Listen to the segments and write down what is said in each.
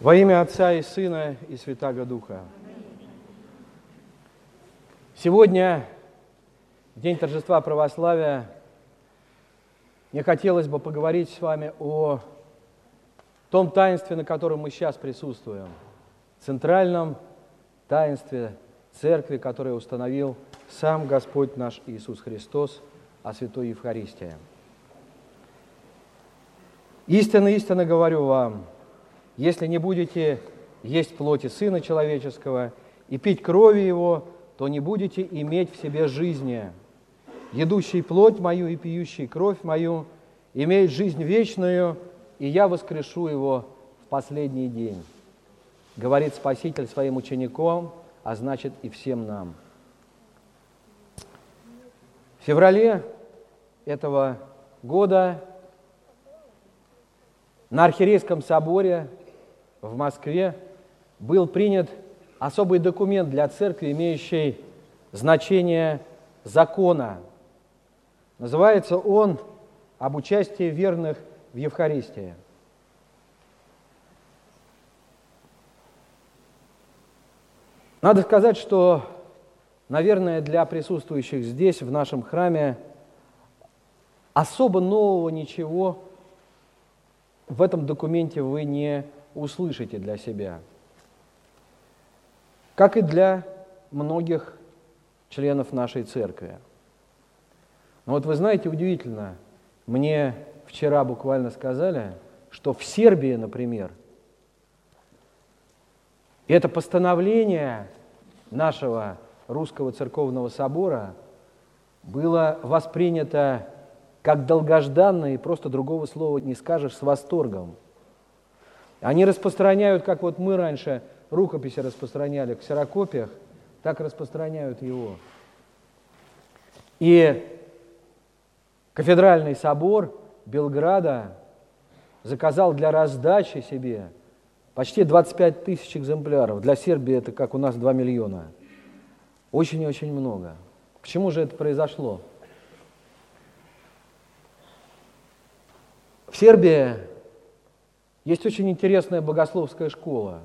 Во имя Отца и Сына и Святаго Духа. Сегодня, в день торжества православия, мне хотелось бы поговорить с вами о том таинстве, на котором мы сейчас присутствуем, центральном таинстве Церкви, которое установил сам Господь наш Иисус Христос, о Святой Евхаристии. Истинно, истинно говорю вам, если не будете есть плоти Сына Человеческого и пить крови Его, то не будете иметь в себе жизни. Едущий плоть мою и пьющий кровь мою имеет жизнь вечную, и я воскрешу его в последний день, говорит Спаситель своим ученикам, а значит и всем нам. В феврале этого года на Архиерейском соборе в Москве был принят особый документ для Церкви, имеющий значение закона. Называется он «Об участии верных в Евхаристии». Надо сказать, что, наверное, для присутствующих здесь, в нашем храме, особо нового ничего в этом документе вы не услышите для себя. Как и для многих членов нашей церкви. Но вот вы знаете, удивительно, мне вчера буквально сказали, что в Сербии, например, это постановление нашего Русского Церковного Собора было воспринято как долгожданное, и просто другого слова не скажешь, с восторгом. Они распространяют, как вот мы раньше рукописи распространяли в ксерокопиях, так распространяют его. И Кафедральный собор Белграда заказал для раздачи себе почти 25 тысяч экземпляров. Для Сербии это как у нас 2 миллиона. Очень и очень много. Почему же это произошло? В Сербии есть очень интересная богословская школа.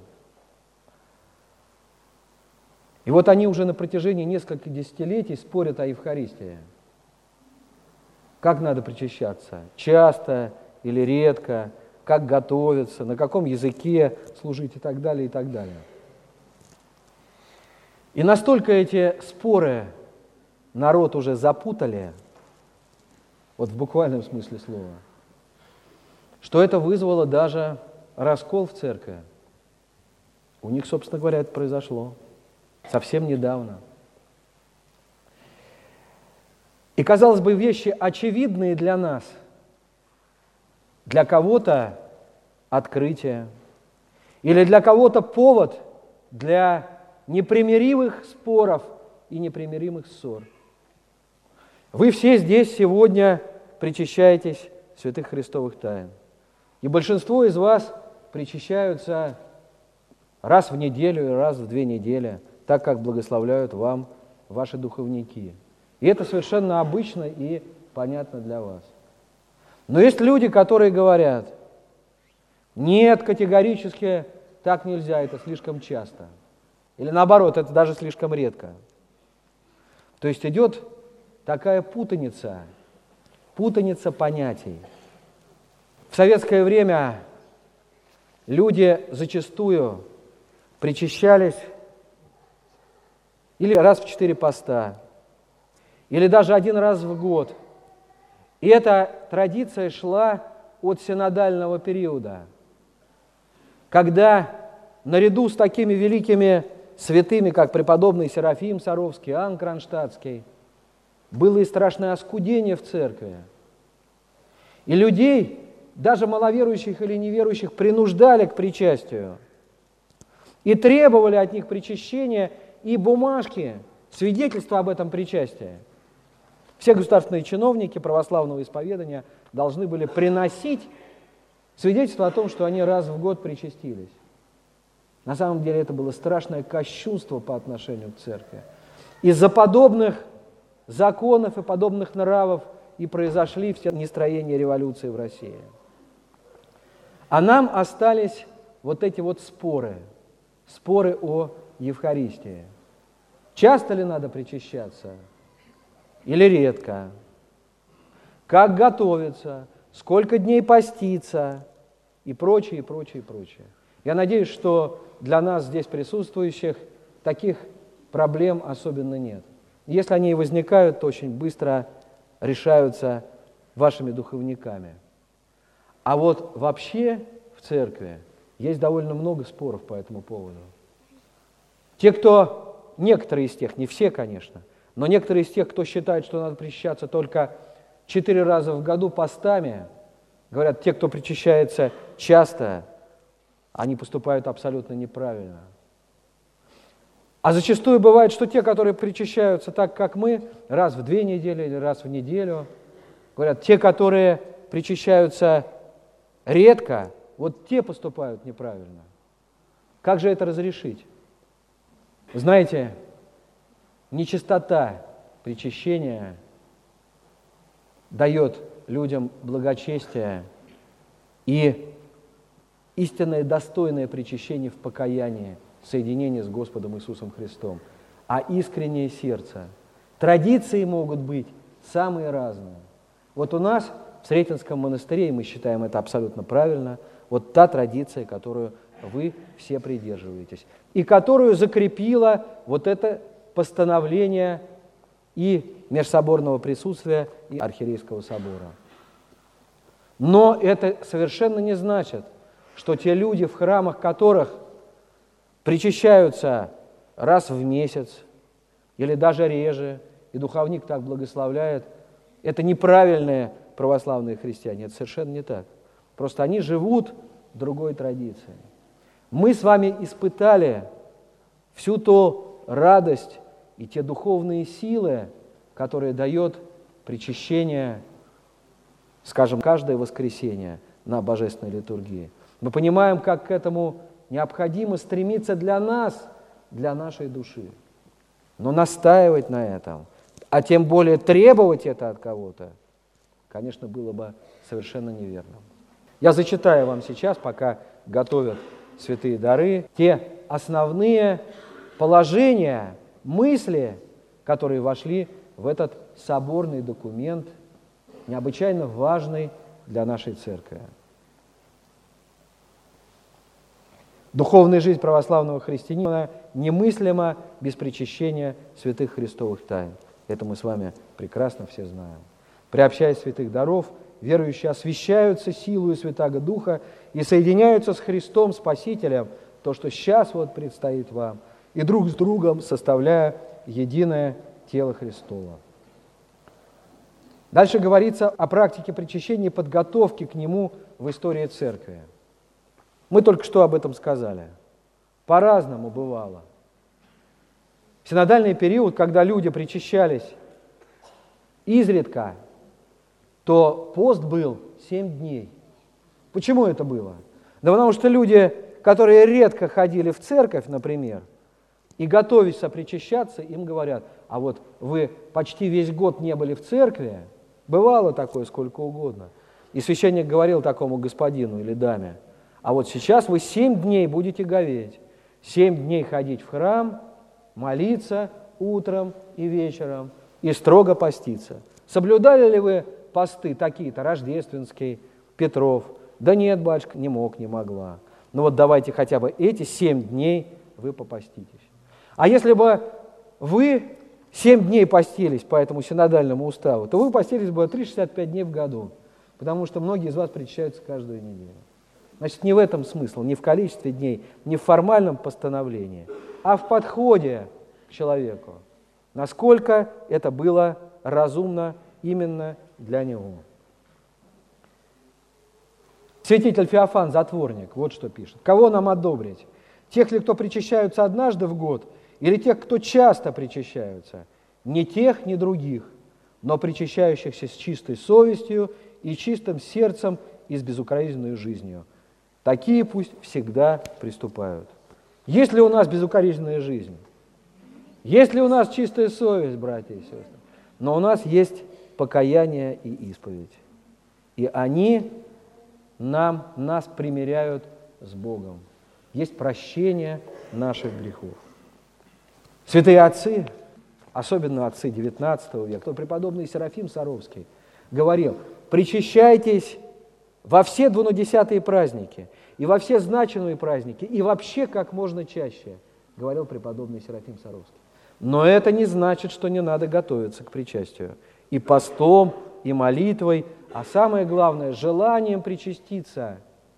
И вот они уже на протяжении нескольких десятилетий спорят о Евхаристии. Как надо причащаться? Часто или редко? Как готовиться? На каком языке служить? И так далее, и так далее. И настолько эти споры народ уже запутали, вот в буквальном смысле слова, что это вызвало даже раскол в церкви. У них, собственно говоря, это произошло совсем недавно. И, казалось бы, вещи очевидные для нас, для кого-то открытие, или для кого-то повод для непримиримых споров и непримиримых ссор. Вы все здесь сегодня причащаетесь святых христовых тайн. И большинство из вас причащаются раз в неделю и раз в 2 недели, так как благословляют вам ваши духовники. И это совершенно обычно и понятно для вас. Но есть люди, которые говорят: нет, категорически так нельзя, это слишком часто. Или наоборот, это даже слишком редко. То есть идет такая путаница понятий. В советское время люди зачастую причащались или раз в 4 поста, или даже 1 раз в год. И эта традиция шла от синодального периода, когда наряду с такими великими святыми, как преподобный Серафим Саровский, Иоанн Кронштадтский, было и страшное оскудение в церкви. И людей, даже маловерующих или неверующих, принуждали к причастию и требовали от них причащения и бумажки, свидетельства об этом причастии. Все государственные чиновники православного исповедания должны были приносить свидетельство о том, что они раз в год причастились. На самом деле это было страшное кощунство по отношению к церкви. Из-за подобных законов и подобных нравов и произошли все нестроения революции в России. А нам остались вот эти вот споры о Евхаристии. Часто ли надо причащаться или редко? Как готовиться? Сколько дней поститься? И прочее, и прочее, и прочее. Я надеюсь, что для нас здесь присутствующих таких проблем особенно нет. Если они и возникают, то очень быстро решаются вашими духовниками. А вот вообще в церкви есть довольно много споров по этому поводу. Некоторые из тех, не все, конечно, но некоторые из тех, кто считает, что надо причащаться только 4 раза в году постами, говорят, те, кто причащается часто, они поступают абсолютно неправильно. А зачастую бывает, что те, которые причащаются так, как мы, раз в 2 недели или раз в неделю, говорят, те, которые причащаются редко, вот те поступают неправильно. Как же это разрешить? Вы знаете, нечистота причащения дает людям благочестие и истинное достойное причащение в покаянии, соединение с Господом Иисусом Христом, а искреннее сердце. Традиции могут быть самые разные. Вот у нас в Сретенском монастыре, и мы считаем это абсолютно правильно, вот та традиция, которую вы все придерживаетесь, и которую закрепило вот это постановление и межсоборного присутствия, и архиерейского собора. Но это совершенно не значит, что те люди, в храмах которых причащаются раз в месяц или даже реже, и духовник так благословляет, это неправильные православные христиане. Это совершенно не так. Просто они живут другой традицией. Мы с вами испытали всю ту радость и те духовные силы, которые дает причащение, скажем, каждое воскресенье на божественной литургии. Мы понимаем, как к этому необходимо стремиться для нас, для нашей души. Но настаивать на этом, а тем более требовать это от кого-то, конечно, было бы совершенно неверно. Я зачитаю вам сейчас, пока готовят святые дары, те основные положения, мысли, которые вошли в этот соборный документ, необычайно важный для нашей церкви. Духовная жизнь православного христианина немыслима без причащения святых христовых тайн. Это мы с вами прекрасно все знаем. Приобщаясь святых даров, верующие освящаются силою Святаго Духа и соединяются с Христом Спасителем, то, что сейчас вот предстоит вам, и друг с другом составляя единое тело Христово. Дальше говорится о практике причащения и подготовки к нему в истории церкви. Мы только что об этом сказали. По-разному бывало. В синодальный период, когда люди причащались изредка, то пост был 7 дней. Почему это было? Да потому что люди, которые редко ходили в церковь, например, и готовясь причащаться, им говорят, а вот вы почти весь год не были в церкви, бывало такое сколько угодно. И священник говорил такому господину или даме, а вот сейчас вы 7 дней будете говеть, 7 дней ходить в храм, молиться утром и вечером и строго поститься. Соблюдали ли вы посты такие-то, рождественский, Петров? Да нет, батюшка, не мог, не могла. Ну вот давайте хотя бы эти 7 дней вы попаститесь. А если бы вы 7 дней постились по этому синодальному уставу, то вы постились бы 365 дней в году, потому что многие из вас причащаются каждую неделю. Значит, не в этом смысл, не в количестве дней, не в формальном постановлении, а в подходе к человеку. Насколько это было разумно именно для него. Святитель Феофан, затворник, вот что пишет. Кого нам одобрить? Тех ли, кто причащаются однажды в год, или тех, кто часто причащаются? Ни тех, ни других, но причащающихся с чистой совестью и чистым сердцем и с безукоризненной жизнью. Такие пусть всегда приступают. Есть ли у нас безукоризненная жизнь? Есть ли у нас чистая совесть, братья и сестры? Но у нас есть покаяние и исповедь. И они нас примиряют с Богом. есть прощение наших грехов. Святые отцы, особенно отцы XIX века, то преподобный Серафим Саровский говорил: причащайтесь во все двунадесятые праздники, и во все значимые праздники, и вообще как можно чаще, говорил преподобный Серафим Саровский. Но это не значит, что не надо готовиться к причастию. И постом, и молитвой, а самое главное, желанием причаститься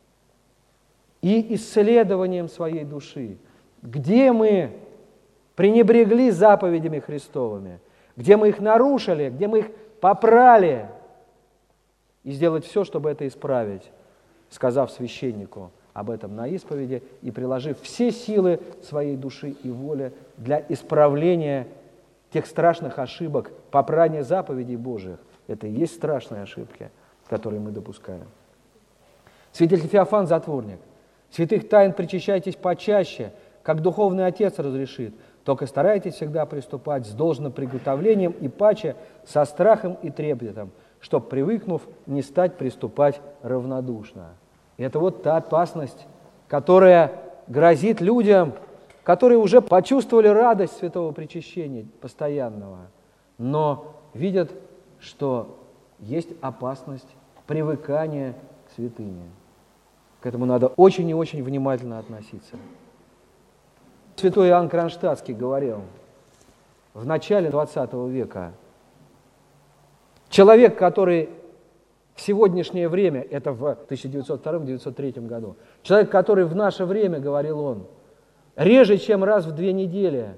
и исследованием своей души. Где мы пренебрегли заповедями Христовыми, где мы их нарушили, где мы их попрали, и сделать все, чтобы это исправить, сказав священнику об этом на исповеди и приложив все силы своей души и воли для исправления тех страшных ошибок, попрания заповедей Божьих. Это и есть страшные ошибки, которые мы допускаем. Святитель Феофан Затворник: святых тайн причащайтесь почаще, как духовный отец разрешит, только старайтесь всегда приступать с должным приготовлением и паче со страхом и трепетом, чтоб, привыкнув, не стать приступать равнодушно. И это вот та опасность, которая грозит людям, которые уже почувствовали радость святого причащения постоянного, но видят, что есть опасность привыкания к святыне. К этому надо очень и очень внимательно относиться. Святой Иоанн Кронштадтский говорил в начале XX века: человек, который в сегодняшнее время, это в 1902-1903 году, человек, который в наше время, говорил он, реже, чем раз в 2 недели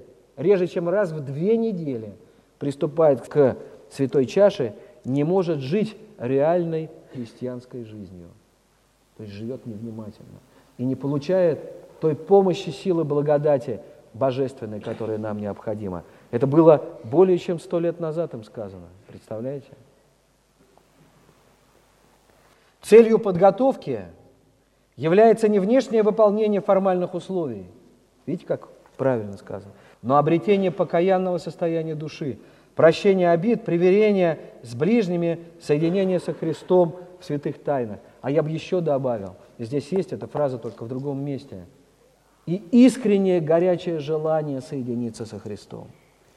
приступает к святой чаше, не может жить реальной христианской жизнью. То есть живет невнимательно и не получает той помощи, силы, благодати божественной, которая нам необходима. Это было более чем 100 лет назад им сказано. Представляете? Целью подготовки является не внешнее выполнение формальных условий, видите, как правильно сказано, но обретение покаянного состояния души, прощение обид, примирение с ближними, соединение со Христом в святых тайнах. А я бы еще добавил, здесь есть эта фраза, только в другом месте, и искреннее горячее желание соединиться со Христом.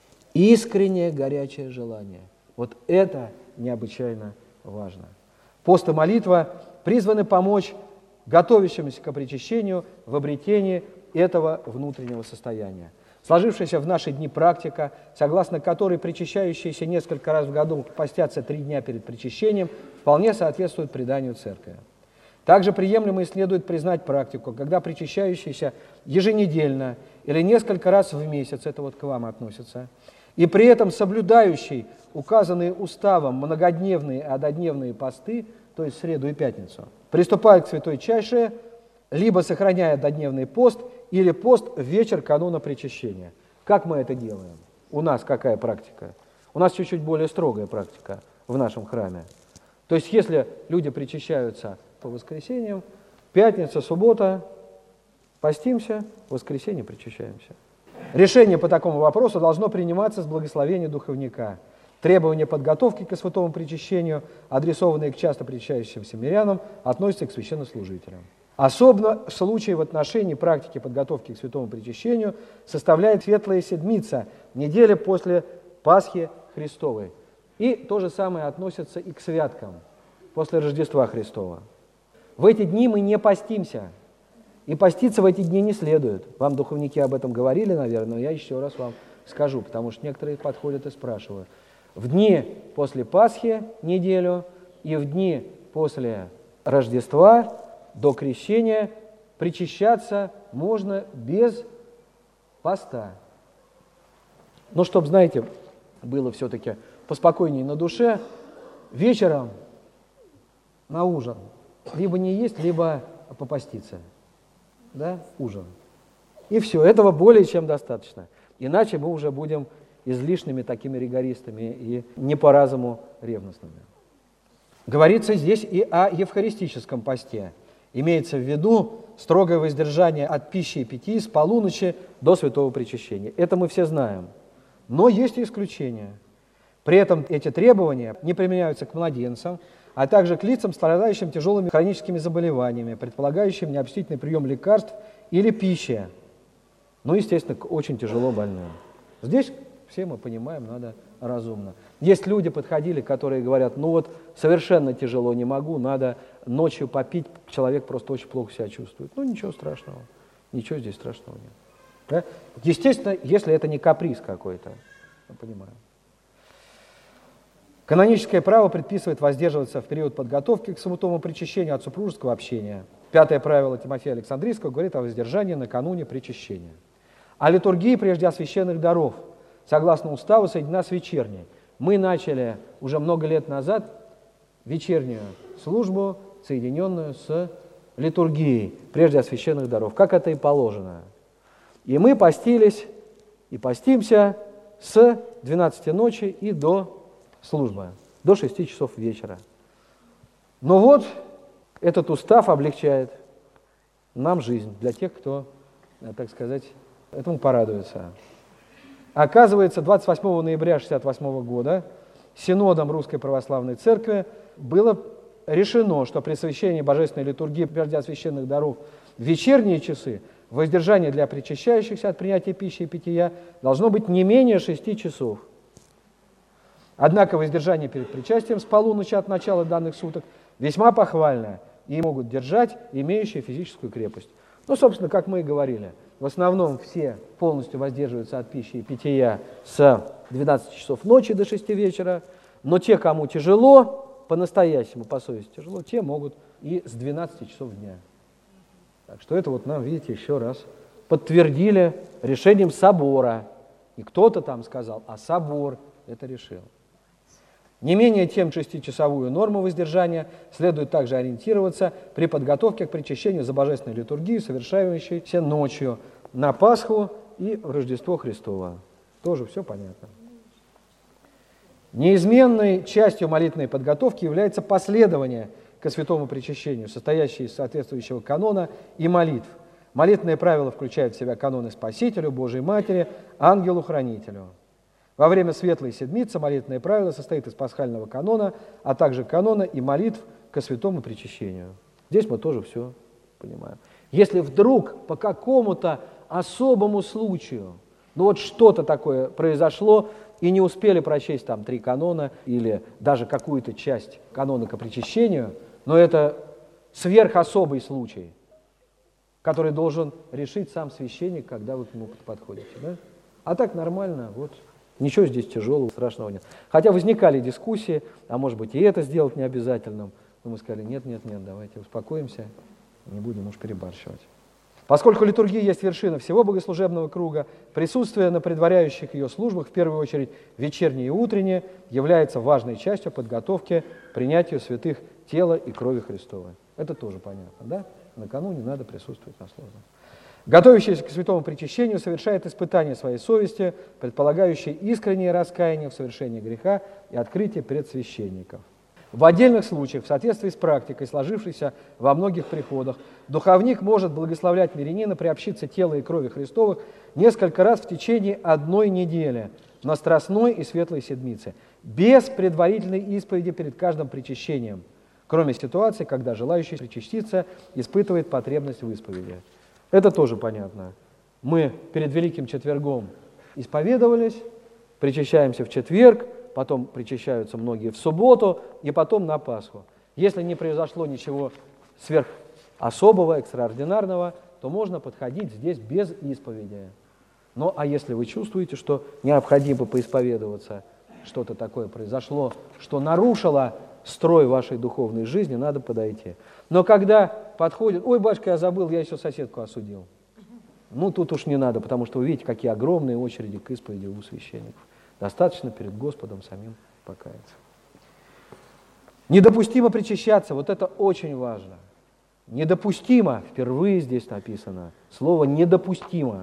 Искреннее горячее желание. Вот это необычайно важно. Пост и молитва призваны помочь готовящимся к причащению в обретении этого внутреннего состояния. Сложившаяся в наши дни практика, согласно которой причащающиеся несколько раз в году постятся 3 дня перед причащением, вполне соответствует преданию Церкви. Также приемлемо и следует признать практику, когда причащающийся еженедельно или несколько раз в месяц, это вот к вам относится, и при этом соблюдающий указанные уставом многодневные и однодневные посты, то есть среду и пятницу, приступает к святой чаше, либо сохраняя однодневный пост, или пост в вечер кануна причащения. Как мы это делаем? У нас какая практика? У нас чуть-чуть более строгая практика в нашем храме. То есть если люди причащаются по воскресеньям, пятница, суббота, постимся, в воскресенье причащаемся. Решение по такому вопросу должно приниматься с благословения духовника. Требования подготовки к святому причащению, адресованные к часто причащающимся мирянам, относятся к священнослужителям. Особенно случай в отношении практики подготовки к святому причащению составляет Светлая Седмица, неделя после Пасхи Христовой. И то же самое относится и к святкам после Рождества Христова. В эти дни мы не постимся, и поститься в эти дни не следует. Вам духовники об этом говорили, наверное, но я еще раз вам скажу, потому что некоторые подходят и спрашивают. В дни после Пасхи неделю и в дни после Рождества до крещения причащаться можно без поста. Но чтобы, знаете, было все-таки поспокойнее на душе, вечером на ужин либо не есть, либо попаститься. Да? Ужин. И все, этого более чем достаточно. Иначе мы уже будем излишними такими ригористами и не по разуму ревностными. Говорится здесь и о евхаристическом посте. Имеется в виду строгое воздержание от пищи и питья с полуночи до святого причащения. Это мы все знаем. Но есть и исключения. При этом эти требования не применяются к младенцам, а также к лицам, страдающим тяжелыми хроническими заболеваниями, предполагающим необстительный прием лекарств или пищи. Ну, естественно, к очень тяжело больным. Здесь, все мы понимаем, надо разумно. Есть люди, подходили, которые говорят, ну вот совершенно тяжело не могу, надо ночью попить, человек просто очень плохо себя чувствует. Ну, ничего страшного, ничего здесь страшного нет. Да? Естественно, если это не каприз какой-то, мы понимаем. Каноническое право предписывает воздерживаться в период подготовки к святому причащению от супружеского общения. 5 правило Тимофея Александрийского говорит о воздержании накануне причащения. О литургии прежде освященных даров, согласно уставу, соединена с вечерней. Мы начали уже много лет назад вечернюю службу, соединенную с литургией прежде освященных даров, как это и положено. И мы постились и постимся с 12 ночи и до службы, до 6 часов вечера. Но вот этот устав облегчает нам жизнь, для тех, кто, так сказать, этому порадуется. Оказывается, 28 ноября 1968 года Синодом Русской Православной Церкви было решено, что при освящении Божественной литургии прежде освященных даров в вечерние часы воздержание для причащающихся от принятия пищи и питья должно быть не менее 6 часов. Однако воздержание перед причастием с полуночи от начала данных суток весьма похвальное и могут держать имеющие физическую крепость. Ну, собственно, как мы и говорили, в основном все полностью воздерживаются от пищи и питья с 12 часов ночи до 6 вечера, но те, кому тяжело, по-настоящему, по совести тяжело, те могут и с 12 часов дня. Так что это вот нам, видите, еще раз подтвердили решением собора. Не кто-то там сказал, а собор это решил. Не менее чем 6-часовую норму воздержания следует также ориентироваться при подготовке к причащению за божественной литургией, совершающейся ночью на Пасху и в Рождество Христово. Тоже все понятно. Неизменной частью молитвенной подготовки является последование ко святому причащению, состоящее из соответствующего канона и молитв. Молитвенные правила включают в себя каноны Спасителю, Божией Матери, Ангелу-Хранителю. Во время Светлой Седмицы молитвенное правило состоит из пасхального канона, а также канона и молитв ко святому причащению. Здесь мы тоже все понимаем. Если вдруг по какому-то особому случаю, ну вот что-то такое произошло, и не успели прочесть там 3 канона или даже какую-то часть канона ко причащению, но это сверхособый случай, который должен решить сам священник, когда вы к нему подходите. Да? А так нормально, вот. Ничего здесь тяжелого, страшного нет. Хотя возникали дискуссии, а может быть и это сделать необязательным. Но мы сказали, нет, давайте успокоимся, не будем уж перебарщивать. Поскольку литургия есть вершина всего богослужебного круга, присутствие на предваряющих ее службах, в первую очередь вечерние и утренние, является важной частью подготовки к принятию святых тела и крови Христовой. Это тоже понятно, да? Накануне надо присутствовать на службах. Готовящийся к святому причащению совершает испытание своей совести, предполагающее искреннее раскаяние в совершении греха и открытие пред священником. В отдельных случаях, в соответствии с практикой, сложившейся во многих приходах, духовник может благословлять мирянина приобщиться тела и крови Христовых несколько раз в течение 1 недели на Страстной и Светлой Седмице, без предварительной исповеди перед каждым причащением, кроме ситуации, когда желающий причаститься испытывает потребность в исповеди. Это тоже понятно. Мы перед Великим Четвергом исповедовались, причащаемся в четверг, потом причащаются многие в субботу и потом на Пасху. Если не произошло ничего сверхособого, экстраординарного, то можно подходить здесь без исповеди. Ну, а если вы чувствуете, что необходимо поисповедоваться, что-то такое произошло, что нарушило строй вашей духовной жизни, надо подойти. Но когда подходит, ой, батюшка, я забыл, я еще соседку осудил. Ну, тут уж не надо, потому что вы видите, какие огромные очереди к исповеди у священников. Достаточно перед Господом самим покаяться. Недопустимо причащаться, вот это очень важно. Недопустимо, впервые здесь написано, слово «недопустимо».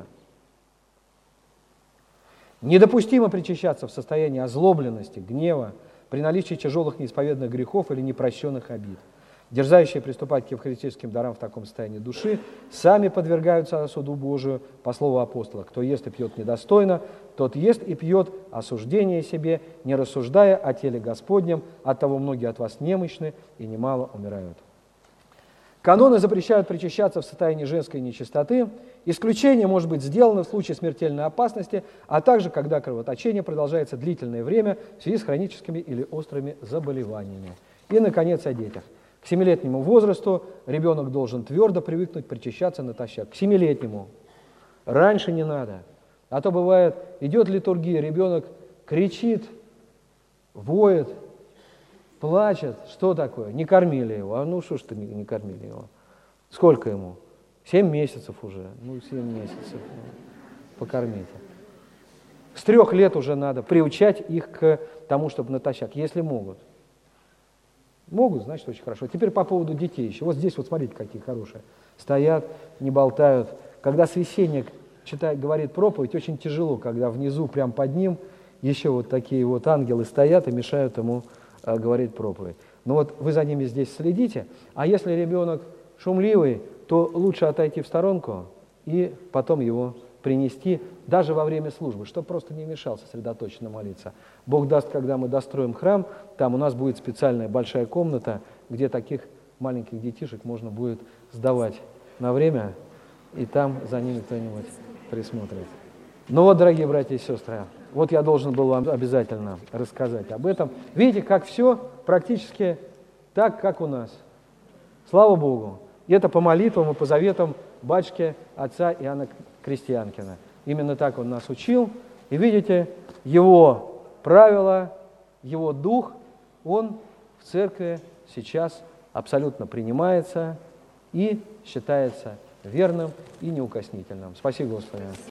Недопустимо причащаться в состоянии озлобленности, гнева, при наличии тяжелых неисповедных грехов или непрощенных обид. Дерзающие приступать к евхаристическим дарам в таком состоянии души сами подвергаются суду Божию, по слову апостола: кто ест и пьет недостойно, тот ест и пьет осуждение себе, не рассуждая о теле Господнем, оттого многие от вас немощны и немало умирают. Каноны запрещают причащаться в состоянии женской нечистоты. Исключение может быть сделано в случае смертельной опасности, а также когда кровоточение продолжается длительное время в связи с хроническими или острыми заболеваниями. И, наконец, о детях. К 7-летнему возрасту ребенок должен твердо привыкнуть причащаться натощак. К 7-летнему. Раньше не надо. А то бывает, идет литургия, ребенок кричит, воет, плачет. Что такое? Не кормили его. А ну что ж ты не кормили его? Сколько ему? 7 месяцев уже. 7 месяцев. Покормите. С 3 лет уже надо приучать их к тому, чтобы натощак, если могут. Могут, значит, очень хорошо. Теперь по поводу детей еще. Вот здесь вот смотрите, какие хорошие. Стоят, не болтают. Когда священник говорит проповедь, очень тяжело, когда внизу, прям под ним, еще вот такие вот ангелы стоят и мешают ему говорить проповедь. Но вот вы за ними здесь следите, а если ребенок шумливый, то лучше отойти в сторонку и потом его принести даже во время службы, чтобы просто не мешал сосредоточенно молиться. Бог даст, когда мы достроим храм, там у нас будет специальная большая комната, где таких маленьких детишек можно будет сдавать на время, и там за ними кто-нибудь присмотрит. Ну вот, дорогие братья и сестры, вот я должен был вам обязательно рассказать об этом. Видите, как все практически так, как у нас. Слава Богу. И это по молитвам и по заветам батюшки отца Иоанна Крестьянкина. Именно так он нас учил. И видите, его правила, его дух, он в церкви сейчас абсолютно принимается и считается верным и неукоснительным. Спаси Господи.